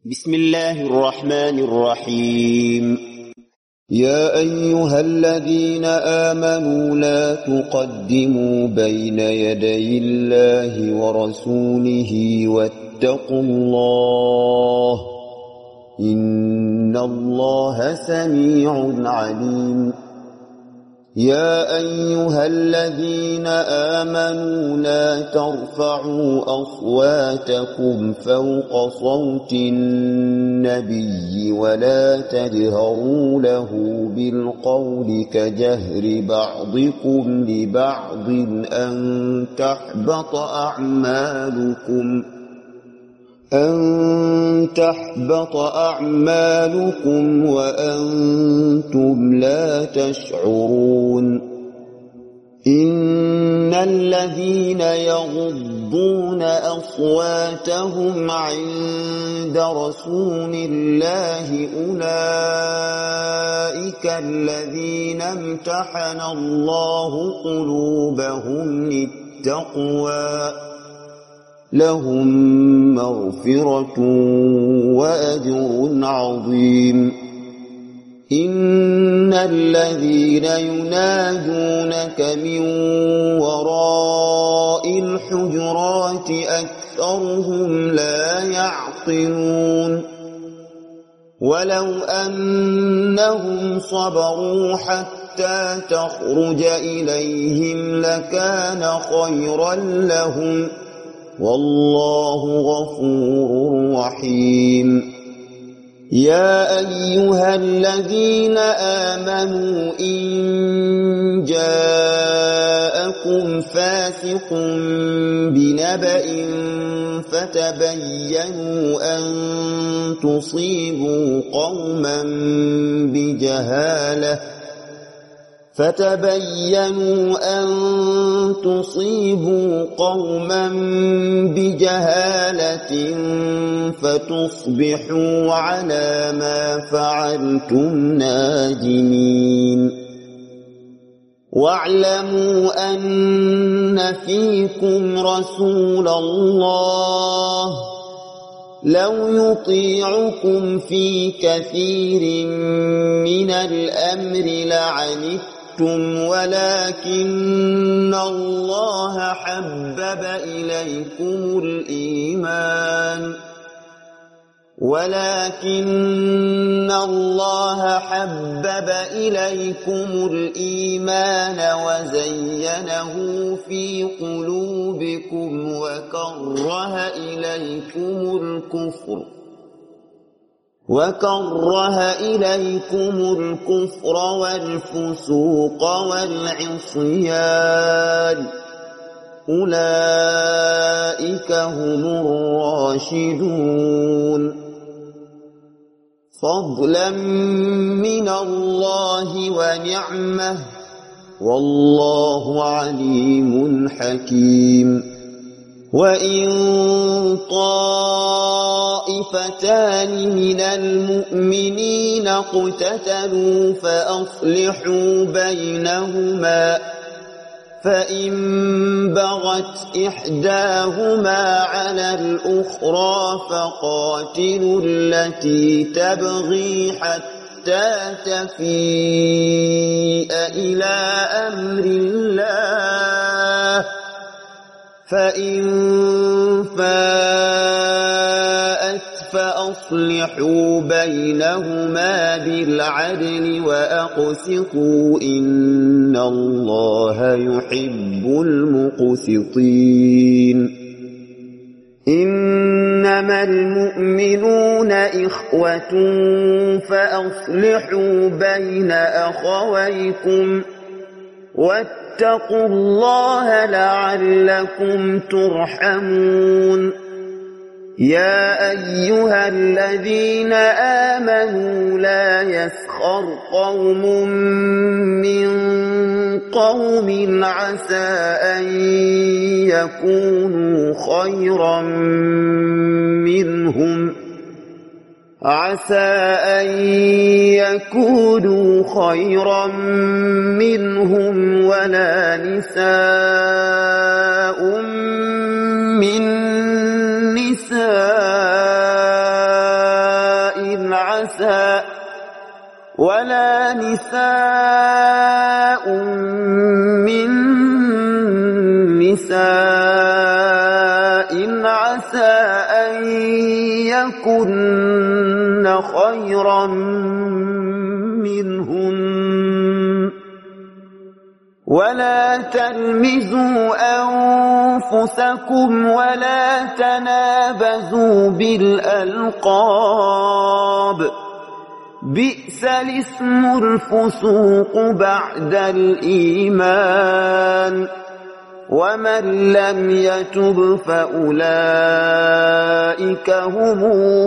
بسم الله الرحمن الرحيم. يا أيها الذين آمنوا لا تقدموا بين يدي الله ورسوله واتقوا الله إن الله سميع عليم. يا أيها الذين آمنوا لا ترفعوا أصواتكم فوق صوت النبي ولا تجهروا له بالقول كجهر بعضكم لبعض أن تحبط أعمالكم وأنتم لا تشعرون. إن الذين يغضون أصواتهم عند رسول الله أولئك الذين امتحن الله قلوبهم للتقوى لهم مغفرة وأجر عظيم. إن الذين ينادونك من وراء الحجرات أكثرهم لا يعقلون. ولو أنهم صبروا حتى تخرج إليهم لكان خيرا لهم والله غفور رحيم. يا أيها الذين آمنوا إن جاءكم فاسق بنبأ فتبينوا أن تصيبوا قوما بجهالة فتصبحوا على ما فعلتم نادمين. واعلموا أن فيكم رسول الله لو يطيعكم في كثير من الأمر لعنتم ولكن الله حبب إليكم الإيمان وزينه في قلوبكم وكره إليكم الكفر والفسوق والعصيان أولئك هم الراشدون فضلا من الله ونعمة والله عليم حكيم. وإن طائفتان من المؤمنين اقتتلوا فأصلحوا بينهما فإن بغت إحداهما على الأخرى فقاتلوا التي تبغي حتى تفيء إلى أمر الله فإن فاءت فأصلحوا بينهما بالعدل وأقسطوا إن الله يحب المقسطين. إنما المؤمنون إخوة فأصلحوا بين أخويكم واتقوا الله لعلكم ترحمون. يا أيها الذين آمنوا لا يسخر قوم من قوم عسى أن يكونوا خيرا منهم ولا نساء من نساء ولا نساء من نساء عسى أن يكن خيرا منهن ولا تلمزوا أنفسكم ولا تنابزوا بالألقاب بئس الاسم الفسوق بعد الإيمان ومن لم يتب فأولئك هم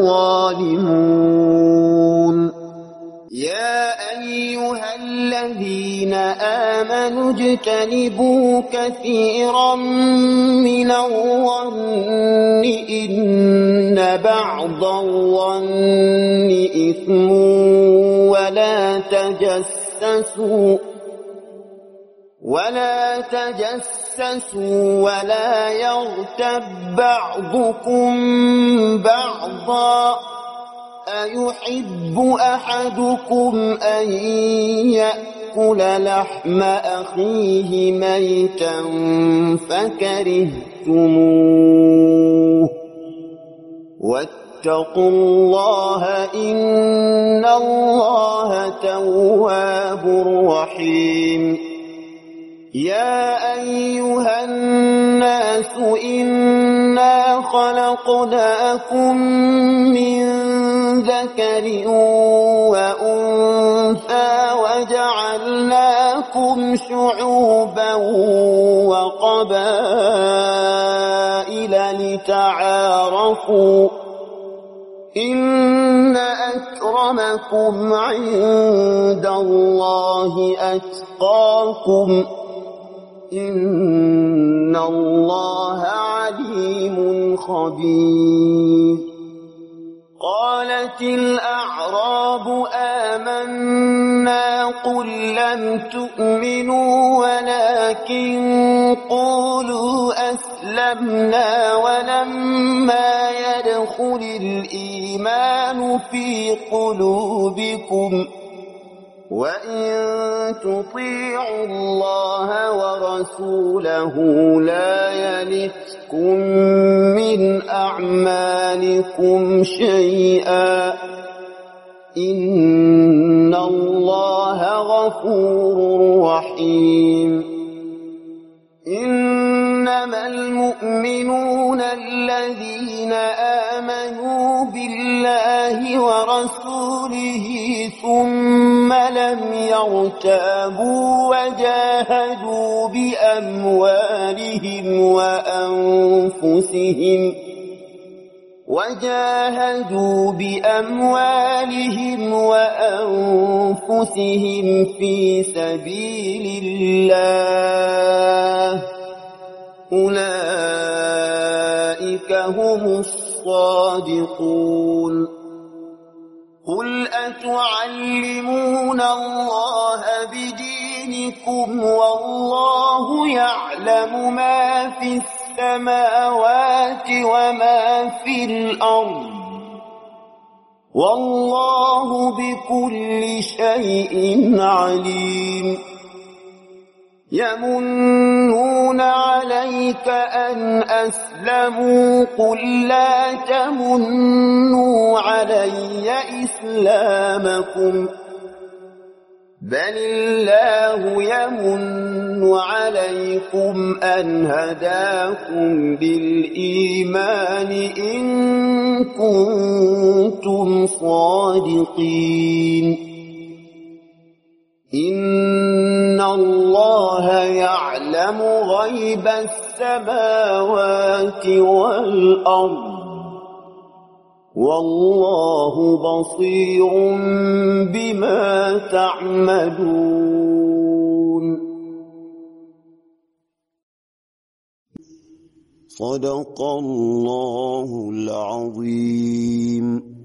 الظالمون يا أيها الذين آمنوا اجتنبوا كثيرا من الظن إن بعض الظن إثم ولا تجسسوا ولا يغتب بعضكم بعضا أيحب أحدكم أن يأكل لحم أخيه ميتا فكرهتموه واتقوا الله إن الله تواب رحيم يا أيها الناس إنا خلقناكم من ذكر وأنثى وجعلناكم شعوبا وقبائل لتعارفوا إن أكرمكم عند الله أتقاكم إن الله عليم خبير قالت الأعراب آمنا قل لم تؤمنوا ولكن قولوا أسلمنا ولما يدخل الإيمان في قلوبكم وإن تطيعوا الله ورسوله لا يلتكم من أعمالكم شيئا إن الله غفور رحيم إنما المؤمنون الذين آمنوا بالله ورسوله ثم لم يرتابوا وجاهدوا بأموالهم وأنفسهم في سبيل الله أولئك هم الصادقون قل أتعلمون الله بدينكم والله يعلم ما في السماوات وما في الأرض والله بكل شيء عليم يمنون عليك أن أسلموا قل لا تمنوا علي إسلامكم بل الله يمن عليكم أن هداكم بالإيمان إن كنتم صادقين إن الله يعلم غيب السماوات والأرض والله بصير بما تعملون صدق الله العظيم.